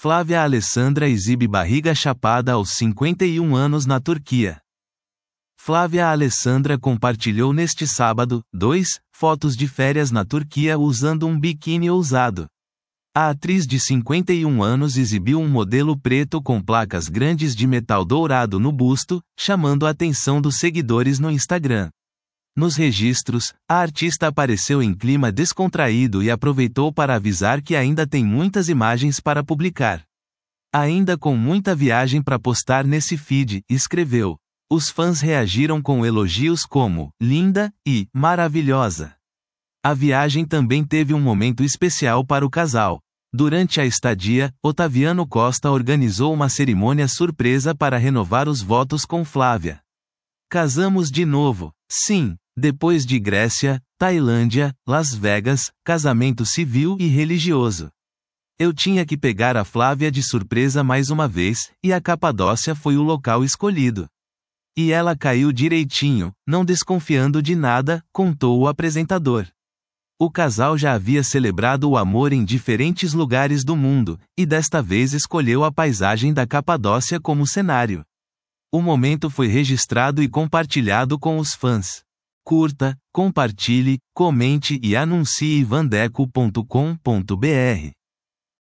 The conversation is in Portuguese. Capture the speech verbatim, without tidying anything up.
Flávia Alessandra exibe barriga chapada aos cinquenta e um anos na Turquia. Flávia Alessandra compartilhou neste sábado, dois, fotos de férias na Turquia usando um biquíni ousado. A atriz de cinquenta e um anos exibiu um modelo preto com placas grandes de metal dourado no busto, chamando a atenção dos seguidores no Instagram. Nos registros, a artista apareceu em clima descontraído e aproveitou para avisar que ainda tem muitas imagens para publicar. Ainda com muita viagem para postar nesse feed, escreveu. Os fãs reagiram com elogios como linda e maravilhosa. A viagem também teve um momento especial para o casal. Durante a estadia, Otaviano Costa organizou uma cerimônia surpresa para renovar os votos com Flávia. Casamos de novo. Sim, depois de Grécia, Tailândia, Las Vegas, casamento civil e religioso. Eu tinha que pegar a Flávia de surpresa mais uma vez, e a Capadócia foi o local escolhido. E ela caiu direitinho, não desconfiando de nada, contou o apresentador. O casal já havia celebrado o amor em diferentes lugares do mundo, e desta vez escolheu a paisagem da Capadócia como cenário. O momento foi registrado e compartilhado com os fãs. Curta, compartilhe, comente e anuncie vandeco ponto com ponto br.